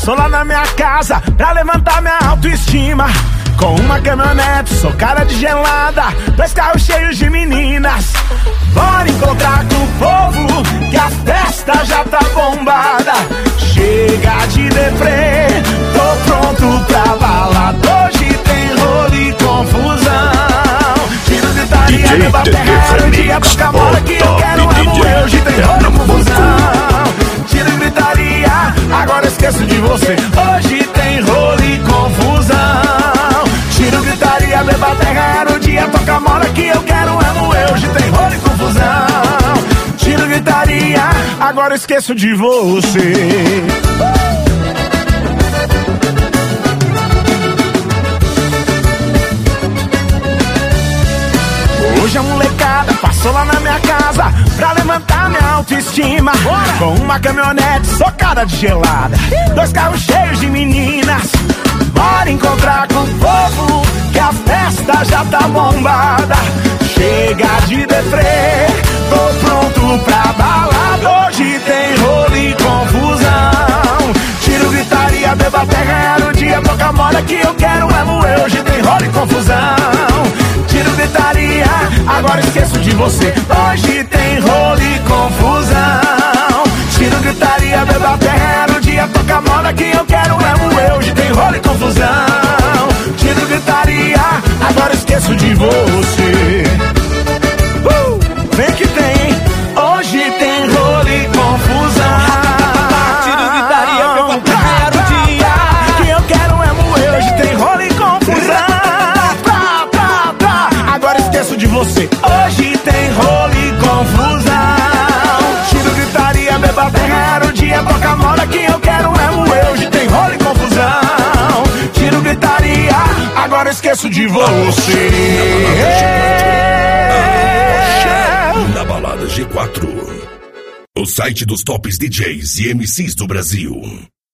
passou lá na minha casa pra levantar minha autoestima. Com uma caminhonete, sou cara de gelada, 2 carros cheios de meninas. Bora encontrar com o povo, que a festa já tá bombada. Chega de deprê, tô pronto pra balada. Hoje tem rolo e confusão. Tiro gritaria, leva terra, dia pra mora que eu quero amo. Hoje tem rolo e confusão. Tiro gritaria, agora esqueço de você. Hoje tem rolo e confusão. Tiro gritaria, beba terra, no dia toca mola que eu quero amo. Hoje tem rolo e confusão. Tiro gritaria, agora esqueço de você. Hoje a molecada passou lá na minha casa pra levantar minha autoestima. Com uma caminhonete socada de gelada, 2 carros cheios de meninas. Bora encontrar com o povo, que a festa já tá bombada. Chega de deprê, tô pronto pra balada. Hoje tem rolo e confusão. Tiro gritaria, beba terra, no dia toca moda que eu quero amo. Hoje tem rolo e confusão. Tiro gritaria, agora esqueço de você. Hoje tem rolo e confusão. Tiro gritaria, beba terra, no dia toca moda que eu quero amo. Hoje tem rolo e confusão. Tiro gritaria, agora esqueço de você. Vem que tem, hoje tem rolo e confusão. Tiro gritaria, beba terra, no dia que eu quero amo. Hoje tem rolo e confusão. Agora esqueço de você. Hoje tem rolo e confusão. Tiro gritaria, beba terra, no dia toca moda que eu quero amo. Hoje tem rolo e confusão. Tiro gritaria, agora esqueço de você. Na Balada G4, o site dos tops DJs e MCs do Brasil.